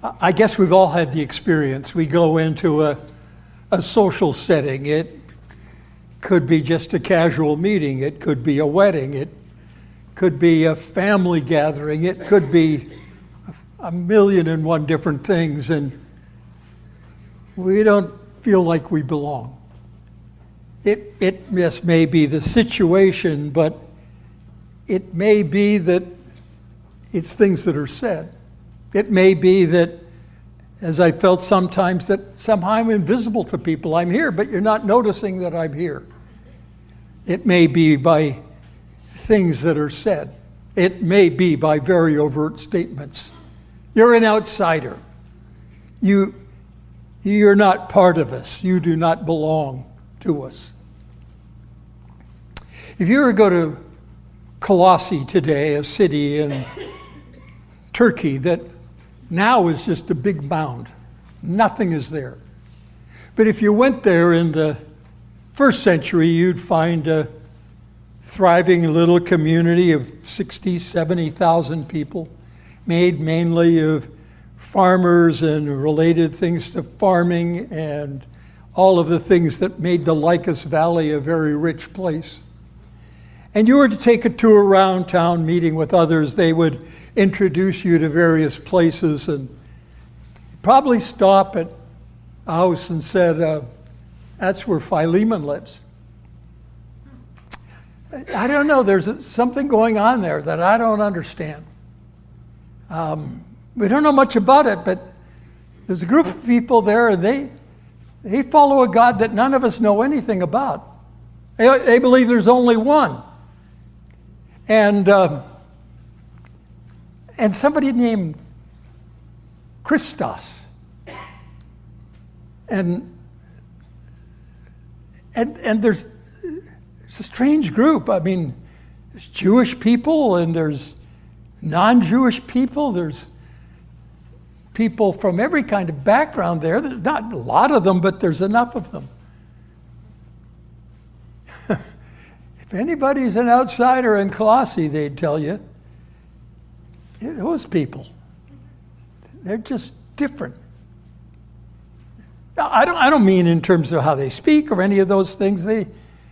I guess we've all had the experience. We go into a social setting. It could be just a casual meeting. It could be a wedding. It could be a family gathering. It could be a million and one different things. And we don't feel like we belong. It just may be the situation, but it may be that it's things that are said. It may be that, as I felt sometimes, that somehow I'm invisible to people. I'm here, but you're not noticing that I'm here. It may be by things that are said. It may be by very overt statements. You're an outsider. You're not part of us. You do not belong to us. If you were to go to Colossae today, a city in Turkey that now is just a big mound, nothing is there. But if you went there in the first century, you'd find a thriving little community of 60, 70,000 people, made mainly of farmers and related things to farming and all of the things that made the Lycus Valley a very rich place. And you were to take a tour around town meeting with others. They would introduce you to various places and probably stop at a house and said, that's where Philemon lives. I don't know, there's something going on there that I don't understand. We don't know much about it, but there's a group of people there and they follow a God that none of us know anything about. They believe there's only one. And somebody named Christos. And there's a strange group. I mean, there's Jewish people and there's non-Jewish people. There's people from every kind of background there. There's not a lot of them, but there's enough of them. If anybody's an outsider in Colossae, they'd tell you, those people, they're just different. Now, I don't mean in terms of how they speak or any of those things. They're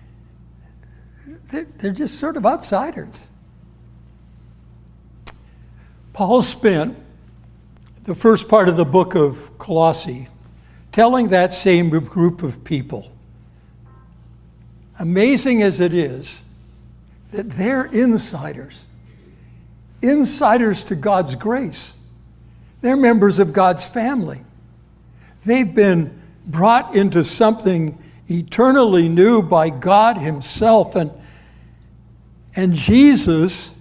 just sort of outsiders. Paul spent the first part of the book of Colossae telling that same group of people, amazing as it is, that they're insiders to God's grace. They're members of God's family. They've been brought into something eternally new by God himself. And Jesus,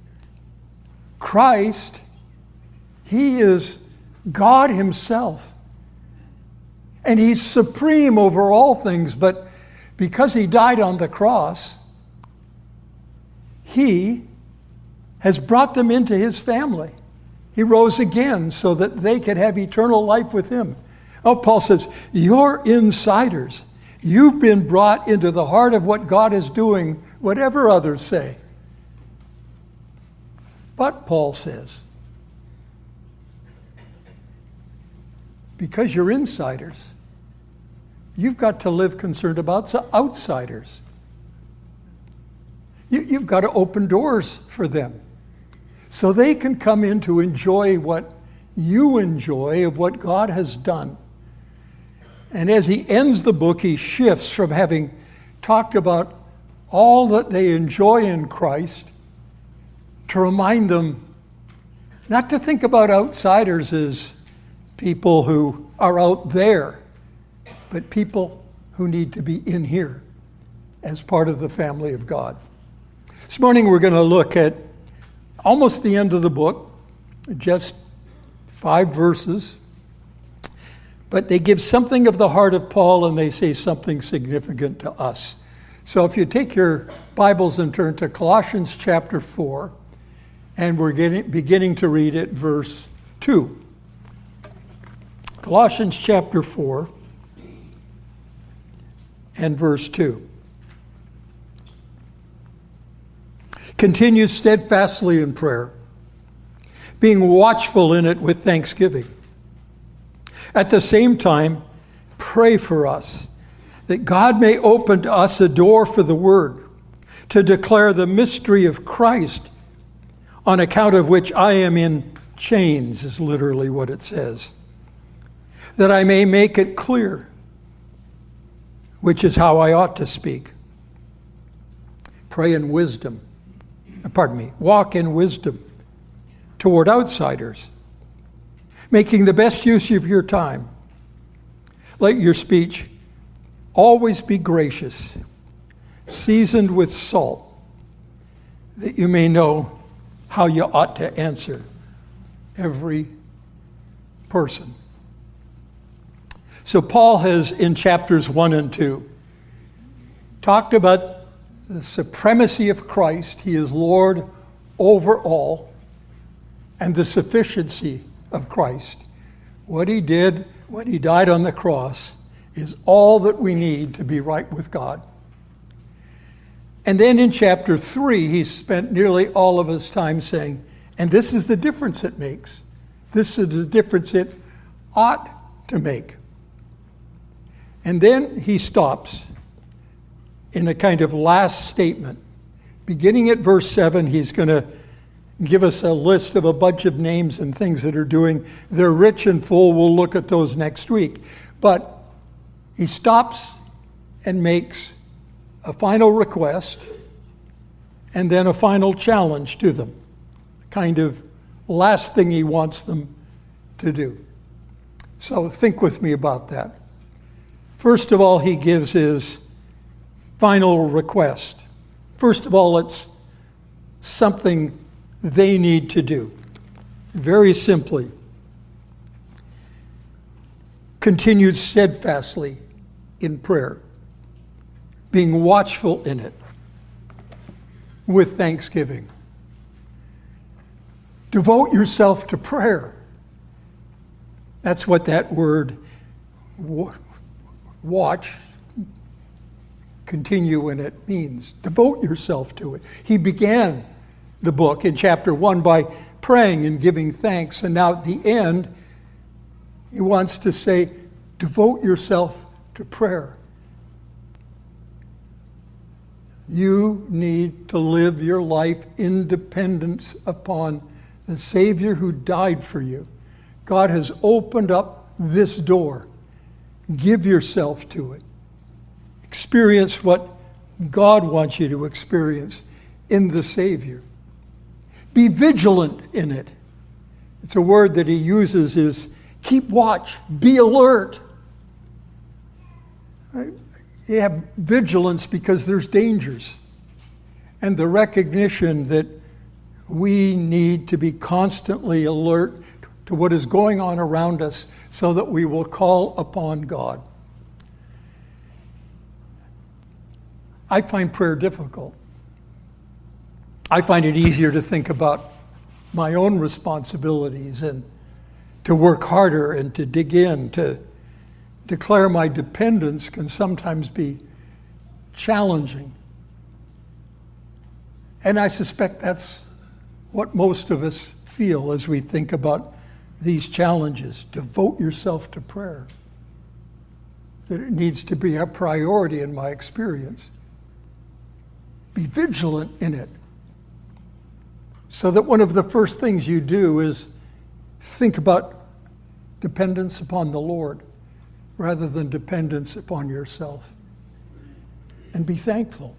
Christ, he is God himself. And he's supreme over all things, but because he died on the cross, he has brought them into his family. He rose again so that they could have eternal life with him. Oh, Paul says, you're insiders. You've been brought into the heart of what God is doing, whatever others say. But, Paul says, because you're insiders, you've got to live concerned about outsiders. You've got to open doors for them so they can come in to enjoy what you enjoy of what God has done. And as he ends the book, he shifts from having talked about all that they enjoy in Christ to remind them not to think about outsiders as people who are out there, but people who need to be in here as part of the family of God. This morning we're going to look at almost the end of the book, just 5 verses, but they give something of the heart of Paul and they say something significant to us. So if you take your Bibles and turn to Colossians chapter 4, and we're beginning to read at verse 2. Colossians chapter 4 and verse 2. Continue steadfastly in prayer, being watchful in it with thanksgiving. At the same time, pray for us, that God may open to us a door for the word, to declare the mystery of Christ, on account of which I am in chains, is literally what it says, that I may make it clear, which is how I ought to speak. Pray in wisdom. Walk in wisdom toward outsiders, making the best use of your time. Let your speech always be gracious, seasoned with salt, that you may know how you ought to answer every person. So Paul has, in chapters 1 and 2, talked about the supremacy of Christ. He is Lord over all, and the sufficiency of Christ. What he did when he died on the cross is all that we need to be right with God. And then in chapter 3, he spent nearly all of his time saying, and this is the difference it makes. This is the difference it ought to make. And then he stops in a kind of last statement. Beginning at verse 7, he's going to give us a list of a bunch of names and things that are doing. They're rich and full. We'll look at those next week. But he stops and makes a final request and then a final challenge to them. Kind of last thing he wants them to do. So think with me about that. First of all, he gives his final request. First of all, it's something they need to do. Very simply, continued steadfastly in prayer, being watchful in it with thanksgiving. Devote yourself to prayer. That's what that word watch, continue in it means. Devote yourself to it. He began the book in chapter 1 by praying and giving thanks. And now at the end, he wants to say, devote yourself to prayer. You need to live your life in dependence upon the Savior who died for you. God has opened up this door. Give yourself to it. Experience what God wants you to experience in the Savior. Be vigilant in it. It's a word that he uses is keep watch, be alert. Right? You have vigilance because there's dangers. And the recognition that we need to be constantly alert to what is going on around us so that we will call upon God. I find prayer difficult. I find it easier to think about my own responsibilities and to work harder and to dig in, to declare my dependence can sometimes be challenging. And I suspect that's what most of us feel as we think about these challenges. Devote yourself to prayer. That it needs to be a priority in my experience. Be vigilant in it. So that one of the first things you do is think about dependence upon the Lord rather than dependence upon yourself. And be thankful.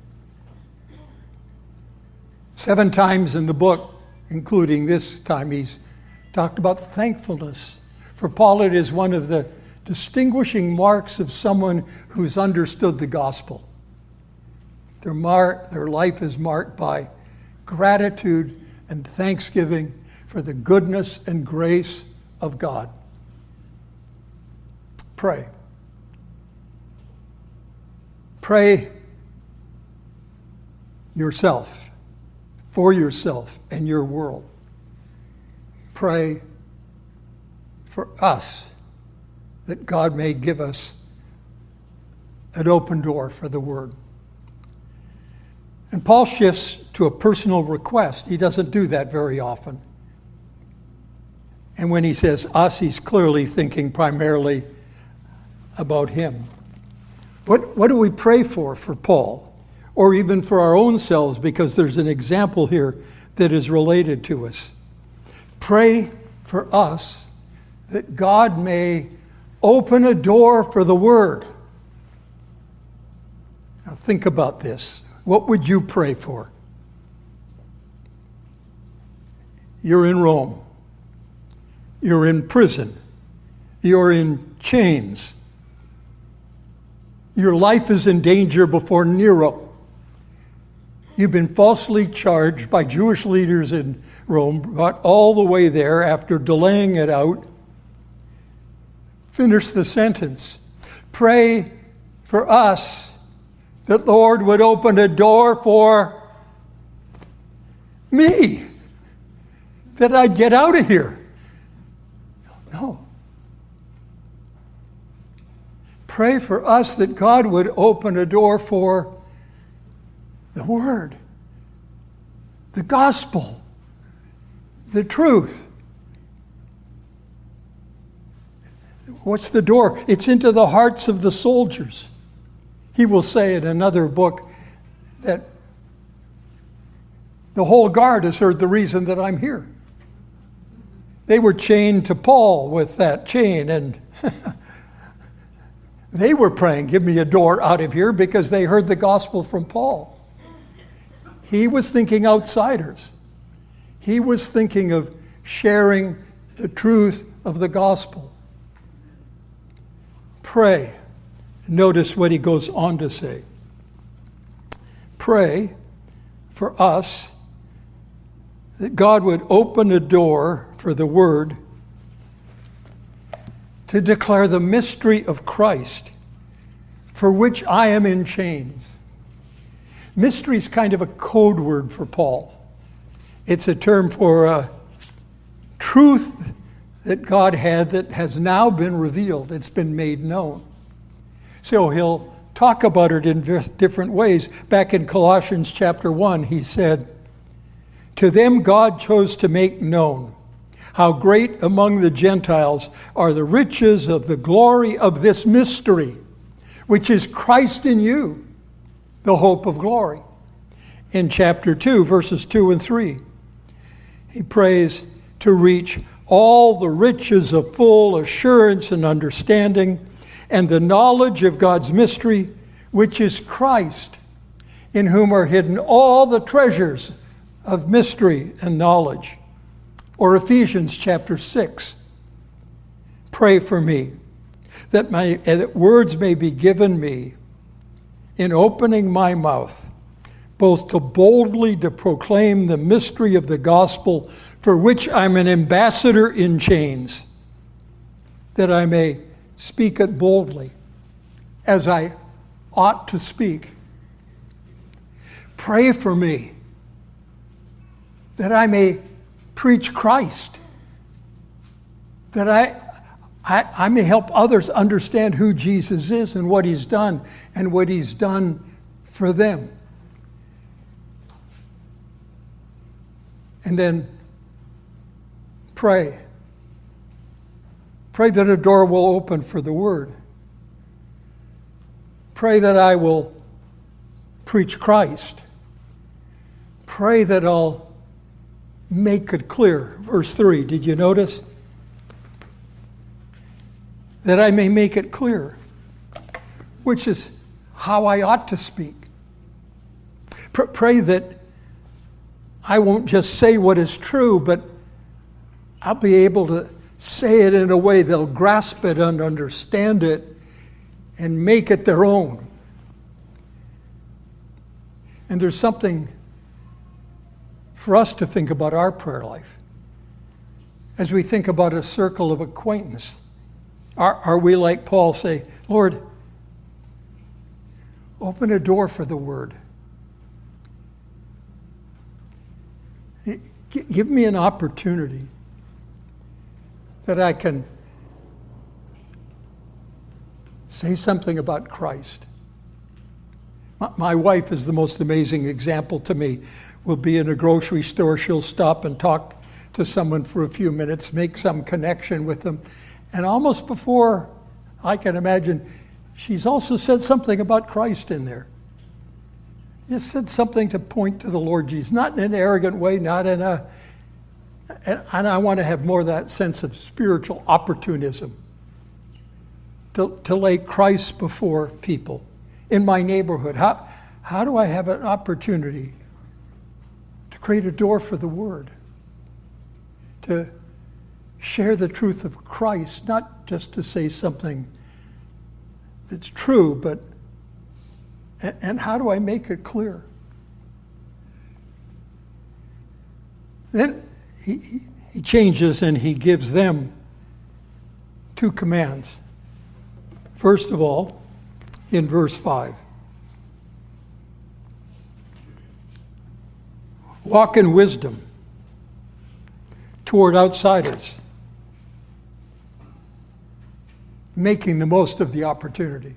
7 times in the book, including this time, he's talked about thankfulness. For Paul, it is one of the distinguishing marks of someone who's understood the gospel. Their life is marked by gratitude and thanksgiving for the goodness and grace of God. Pray. Pray yourself, for yourself and your world. Pray for us that God may give us an open door for the word. And Paul shifts to a personal request. He doesn't do that very often. And when he says us, he's clearly thinking primarily about him. What do we pray for Paul? Or even for our own selves, because there's an example here that is related to us. Pray for us that God may open a door for the word. Now think about this. What would you pray for? You're in Rome. You're in prison. You're in chains. Your life is in danger before Nero. You've been falsely charged by Jewish leaders in Rome, brought all the way there after delaying it out. Finish the sentence. Pray for us that the Lord would open a door for me, that I'd get out of here. No. Pray for us that God would open a door for the Word, the gospel, the truth. What's the door? It's into the hearts of the soldiers. He will say in another book that the whole guard has heard the reason that I'm here. They were chained to Paul with that chain, and they were praying, give me a door out of here, because they heard the gospel from Paul. He was thinking outsiders. He was thinking of sharing the truth of the gospel. Pray. Notice what he goes on to say. Pray for us that God would open a door for the word to declare the mystery of Christ, for which I am in chains. Mystery is kind of a code word for Paul. It's a term for a truth that God had that has now been revealed. It's been made known. So he'll talk about it in different ways. Back in Colossians chapter 1, he said, "To them God chose to make known how great among the Gentiles are the riches of the glory of this mystery, which is Christ in you, the hope of glory." In chapter 2, verses 2 and 3, he prays to reach all the riches of full assurance and understanding and the knowledge of God's mystery, which is Christ, in whom are hidden all the treasures of mystery and knowledge. Or Ephesians chapter 6, pray for me, that words may be given me in opening my mouth, both to boldly to proclaim the mystery of the gospel, for which I'm an ambassador in chains, that I may speak it boldly, as I ought to speak. Pray for me, that I may preach Christ, that I may help others understand who Jesus is and what he's done for them. And then pray. Pray that a door will open for the word. Pray that I will preach Christ. Pray that I'll make it clear. Verse 3, did you notice? That I may make it clear, which is how I ought to speak. Pray that I won't just say what is true, but I'll be able to say it in a way they'll grasp it and understand it and make it their own. And there's something for us to think about our prayer life. As we think about a circle of acquaintance, are we like Paul, say, Lord, open a door for the word. Give me an opportunity that I can say something about Christ. My wife is the most amazing example to me. We'll be in a grocery store. She'll stop and talk to someone for a few minutes, make some connection with them. And almost before I can imagine, she's also said something about Christ in there. Just said something to point to the Lord Jesus, not in an arrogant way, not in a, and I want to have more of that sense of spiritual opportunism, to lay Christ before people. In my neighborhood, how do I have an opportunity to create a door for the Word, to share the truth of Christ, not just to say something that's true, but and how do I make it clear? Then he changes and he gives them 2 commands. First of all, in verse 5, walk in wisdom toward outsiders, making the most of the opportunity.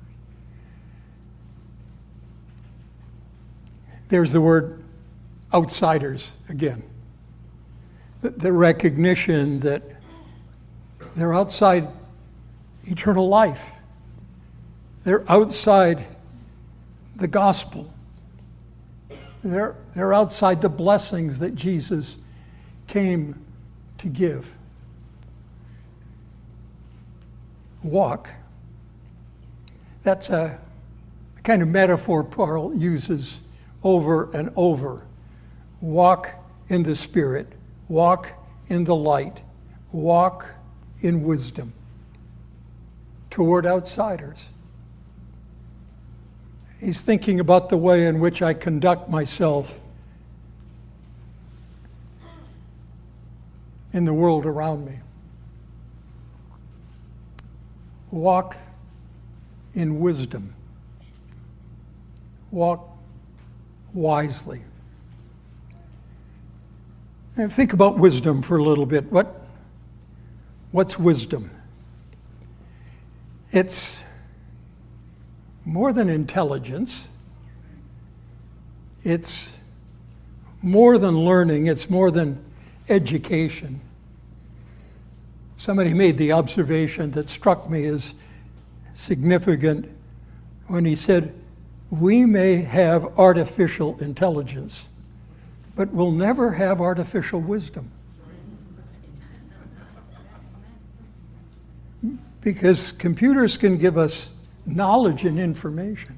There's the word outsiders again. The recognition that they're outside eternal life. They're outside the gospel. They're outside the blessings that Jesus came to give. Walk. That's a kind of metaphor Paul uses over and over. Walk in the Spirit. Walk in the light. Walk in wisdom toward outsiders. He's thinking about the way in which I conduct myself in the world around me. Walk in wisdom. Walk wisely. And think about wisdom for a little bit. What's wisdom? It's more than intelligence. It's more than learning. It's more than education. Somebody made the observation that struck me as significant when he said, we may have artificial intelligence, but we'll never have artificial wisdom. Because computers can give us knowledge and information.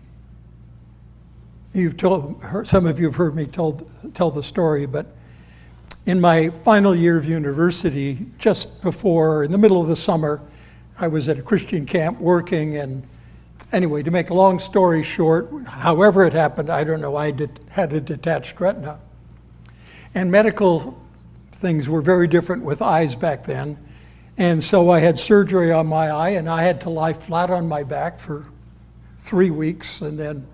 Some of you have heard me tell the story, but in my final year of university, just before, in the middle of the summer, I was at a Christian camp working, and anyway, to make a long story short, however it happened, I don't know, I had a detached retina. And medical things were very different with eyes back then. And so I had surgery on my eye, and I had to lie flat on my back for 3 weeks, and then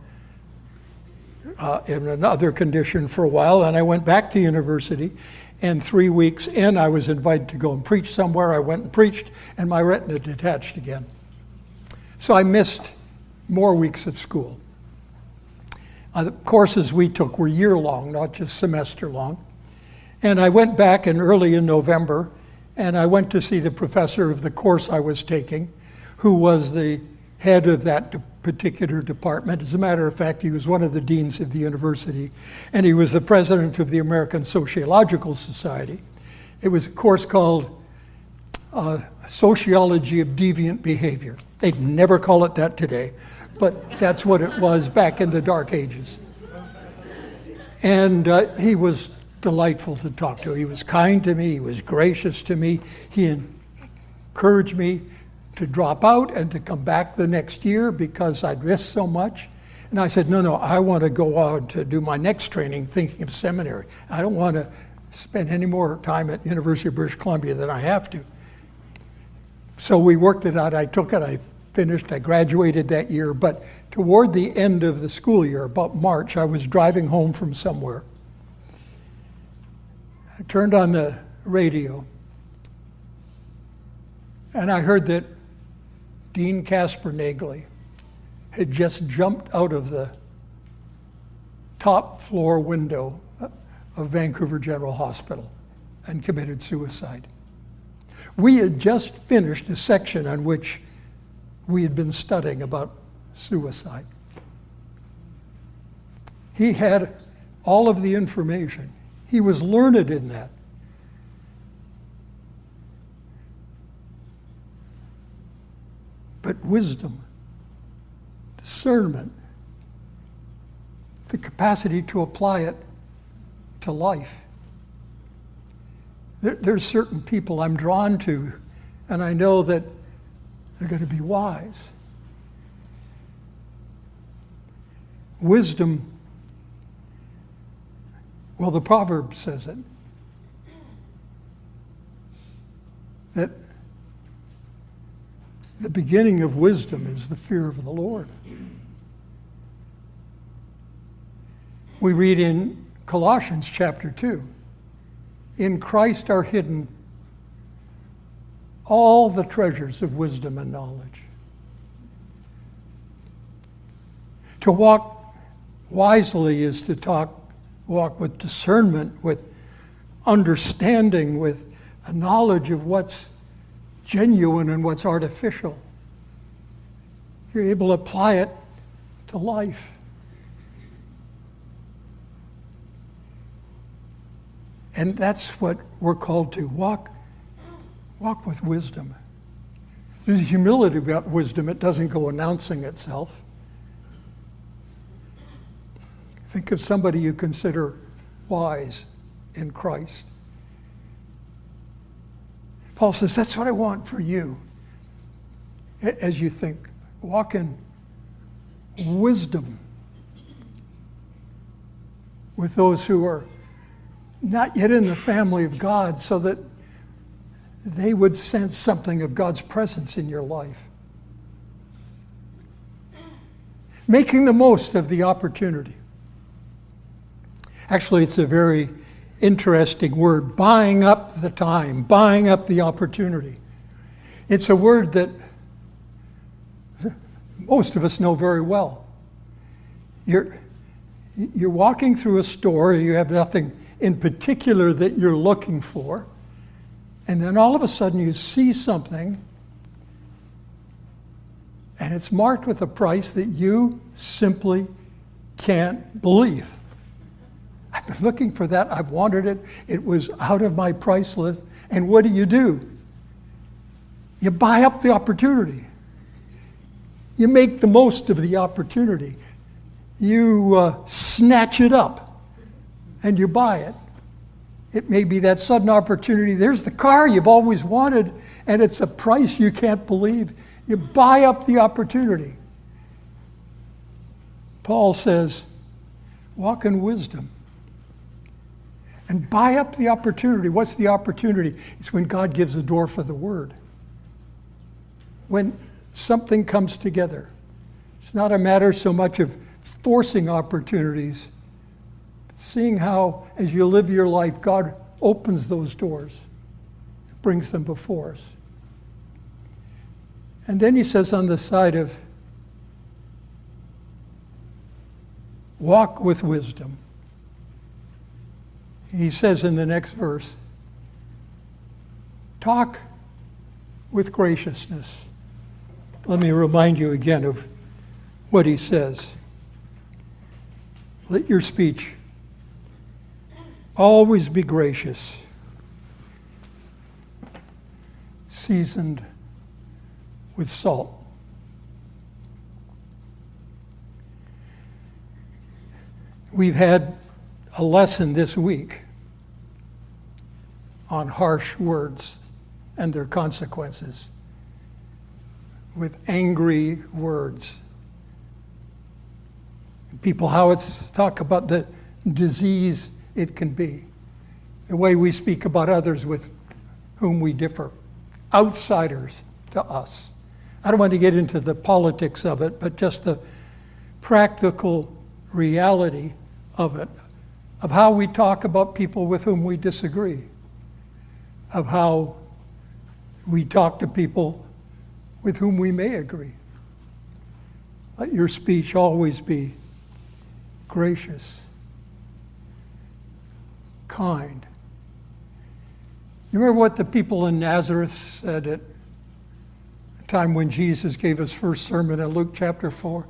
in another condition for a while. And I went back to university, and 3 weeks in, I was invited to go and preach somewhere. I went and preached, and my retina detached again. So I missed more weeks of school. The courses we took were year-long, not just semester-long. And I went back early in November, and I went to see the professor of the course I was taking, who was the head of that particular department. As a matter of fact, he was one of the deans of the university, and he was the president of the American Sociological Society. It was a course called Sociology of Deviant Behavior. They'd never call it that today, but that's what it was back in the dark ages. And he was delightful to talk to. He was kind to me. He was gracious to me. He encouraged me to drop out and to come back the next year because I'd missed so much. And I said, no, I want to go out to do my next training thinking of seminary. I don't want to spend any more time at University of British Columbia than I have to. So we worked it out. I took it. I finished. I graduated that year. But toward the end of the school year, about March, I was driving home from somewhere. I turned on the radio, and I heard that Dean Casper Nagley had just jumped out of the top floor window of Vancouver General Hospital and committed suicide. We had just finished a section on which we had been studying about suicide. He had all of the information. He was learned in that. But wisdom, discernment, the capacity to apply it to life. There's certain people I'm drawn to, and I know that they're going to be wise. Wisdom, well, the proverb says it, that the beginning of wisdom is the fear of the Lord. We read in Colossians chapter 2, in Christ are hidden all the treasures of wisdom and knowledge. To walk wisely is to walk with discernment, with understanding, with a knowledge of what's genuine and what's artificial. You're able to apply it to life. And that's what we're called to, walk with wisdom. There's humility about wisdom. It doesn't go announcing itself. Think of somebody you consider wise in Christ. Paul says, that's what I want for you. As you think, walk in wisdom with those who are not yet in the family of God, so that they would sense something of God's presence in your life. Making the most of the opportunity. Actually, it's a very interesting word, buying up the time, buying up the opportunity. It's a word that most of us know very well. You're walking through a store, you have nothing in particular that you're looking for, and then all of a sudden you see something and it's marked with a price that you simply can't believe. I've been looking for that. I've wanted it. It was out of my price list. And what do? You buy up the opportunity. You make the most of the opportunity. You snatch it up and you buy it. It may be that sudden opportunity. There's the car you've always wanted, and it's a price you can't believe. You buy up the opportunity. Paul says, walk in wisdom. And buy up the opportunity. What's the opportunity? It's when God gives the door for the word. When something comes together. It's not a matter so much of forcing opportunities, seeing how, as you live your life, God opens those doors, brings them before us. And then he says on the side of walk with wisdom, he says in the next verse, talk with graciousness. Let me remind you again of what he says. Let your speech always be gracious, seasoned with salt. We've had a lesson this week on harsh words and their consequences, with angry words. People, how it's talk about the disease it can be, the way we speak about others with whom we differ, outsiders to us. I don't want to get into the politics of it, but just the practical reality of it, of how we talk about people with whom we disagree, of how we talk to people with whom we may agree. Let your speech always be gracious, kind, You remember what the people in Nazareth said at the time when Jesus gave his first sermon in Luke chapter 4?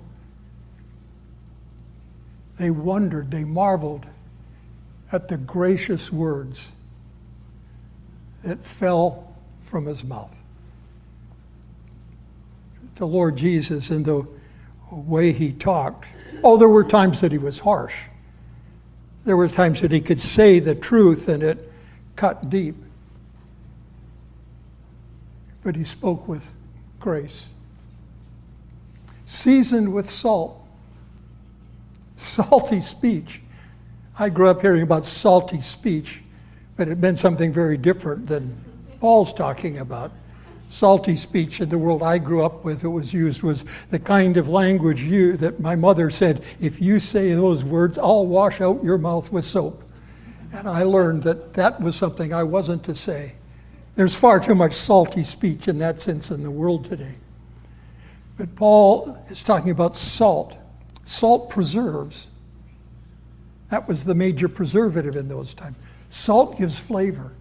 They wondered, they marveled at the gracious words that fell from his mouth. The Lord Jesus, in the way he talked, there were times that he was harsh. There were times that he could say the truth and it cut deep. But he spoke with grace. Seasoned with salt. Salty speech. I grew up hearing about salty speech, but it meant something very different than Paul's talking about. Salty speech in the world I grew up with, it was used, was the kind of language that my mother said, if you say those words, I'll wash out your mouth with soap. And I learned that that was something I wasn't to say. There's far too much salty speech in that sense in the world today. But Paul is talking about salt. Salt preserves. That was the major preservative in those times. Salt gives flavor.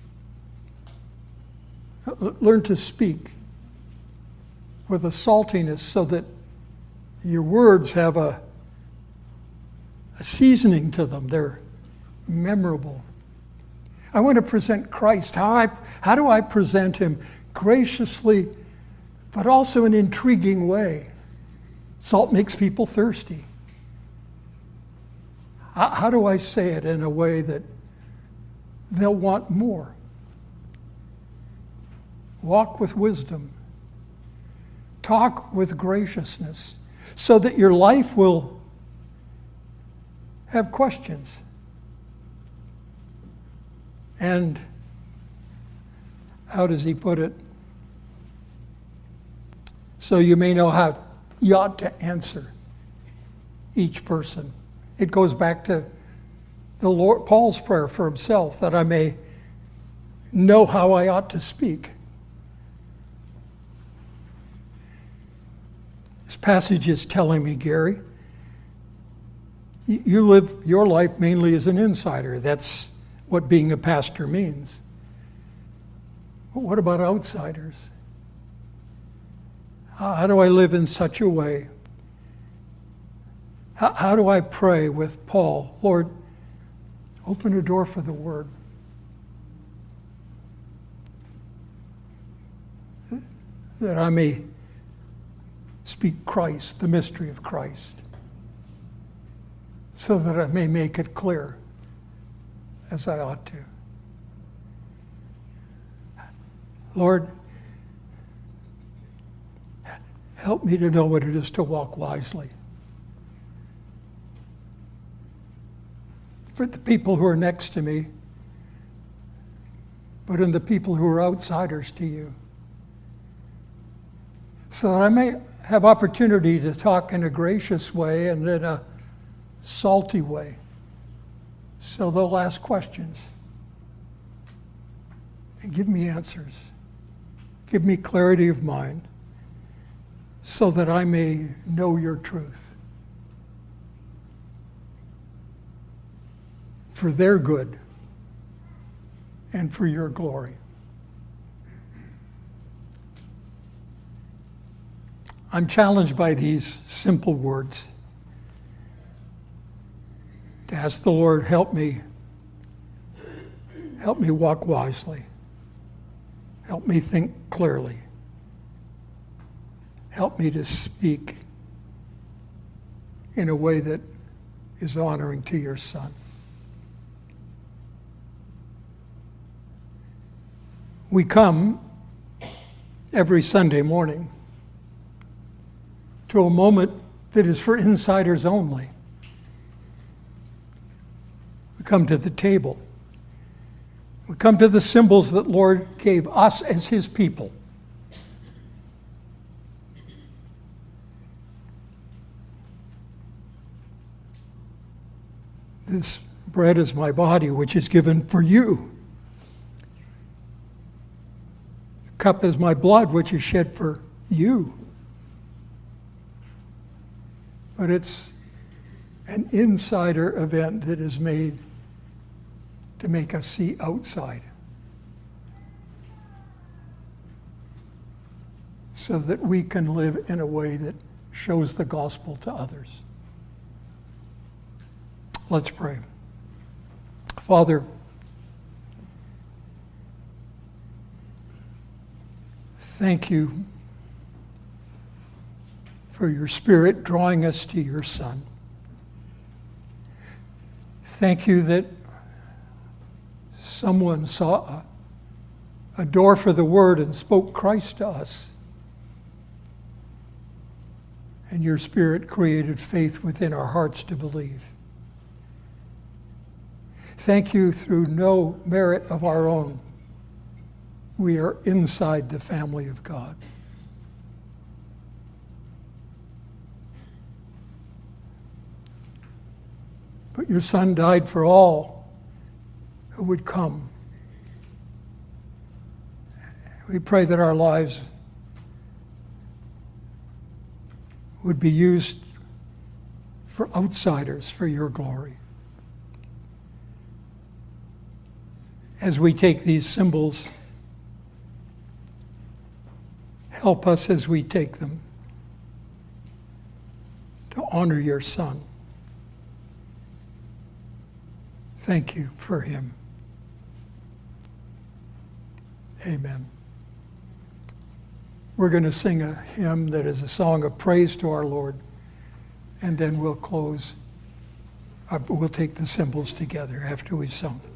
Learn to speak with a saltiness so that your words have a seasoning to them. They're memorable. I want to present Christ. How do I present him? Graciously, but also in an intriguing way. Salt makes people thirsty. How do I say it in a way that they'll want more? Walk with wisdom. Talk with graciousness so that your life will have questions. And how does he put it? So you may know how you ought to answer each person. It goes back to the Lord, Paul's prayer for himself, that I may know how I ought to speak. This passage is telling me, Gary, you live your life mainly as an insider. That's what being a pastor means. But what about outsiders? How do I live in such a way? How do I pray with Paul? Lord, open a door for the word. That I may speak Christ, the mystery of Christ, so that I may make it clear as I ought to. Lord, help me to know what it is to walk wisely. For the people who are next to me, but in the people who are outsiders to you. So that I may have opportunity to talk in a gracious way and in a salty way. So they'll ask questions. And give me answers. Give me clarity of mind so that I may know your truth. For their good and for your glory. I'm challenged by these simple words to ask the Lord, help me walk wisely. Help me think clearly. Help me to speak in a way that is honoring to your Son. We come every Sunday morning to a moment that is for insiders only. We come to the table. We come to the symbols that Lord gave us as his people. This bread is my body, which is given for you. The cup is my blood, which is shed for you. But it's an insider event that is made to make us see outside. so that we can live in a way that shows the gospel to others. Let's pray. Father, thank you for your Spirit drawing us to your Son. Thank you that someone saw a door for the Word and spoke Christ to us. And your Spirit created faith within our hearts to believe. Thank you, through no merit of our own, we are inside the family of God. But your Son died for all who would come. We pray that our lives would be used for outsiders for your glory. As we take these symbols, help us as we take them to honor your Son. Thank you for him. Amen. We're going to sing a hymn that is a song of praise to our Lord, and then we'll close. We'll take the symbols together after we've sung.